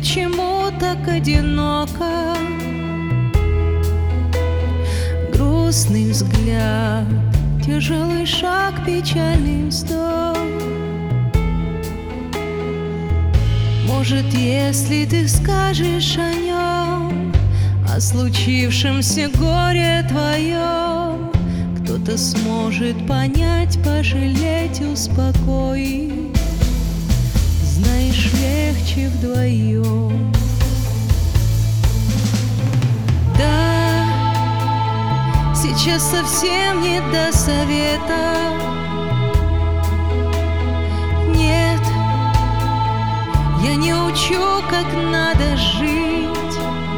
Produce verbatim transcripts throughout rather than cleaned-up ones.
почему так одиноко? Грустный взгляд, тяжелый шаг, печальный вздох. Может, если ты скажешь о нем, о случившемся горе твоем, кто-то сможет понять, пожалеть, успокоить. Знаешь, легче вдвоем. Да, сейчас совсем не до совета. Нет, я не учу, как надо жить.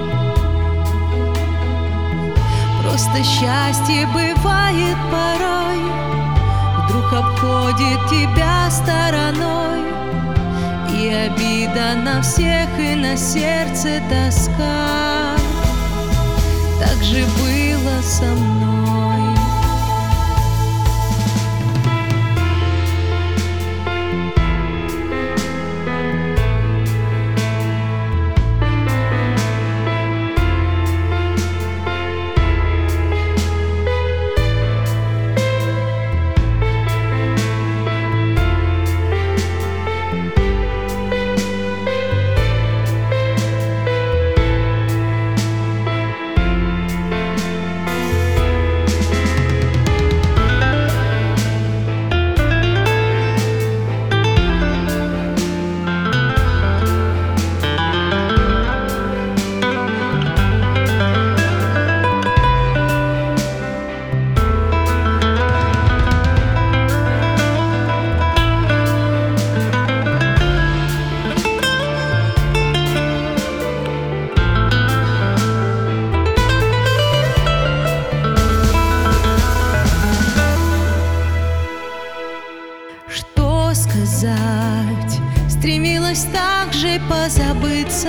Просто счастье бывает порой, вдруг обходит тебя стороной, и обида на всех, и на сердце тоска. Так же было со мной. Сказать, стремилась также позабыться.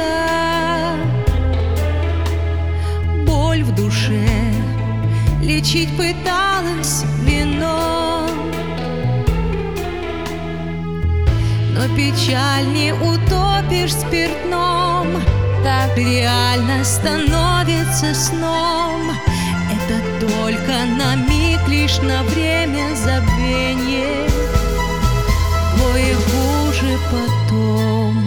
Боль в душе лечить пыталась вином, но печаль не утопишь в спиртном. Так реально становится сном. Это только на миг, лишь на время забвенье. Хуже потом.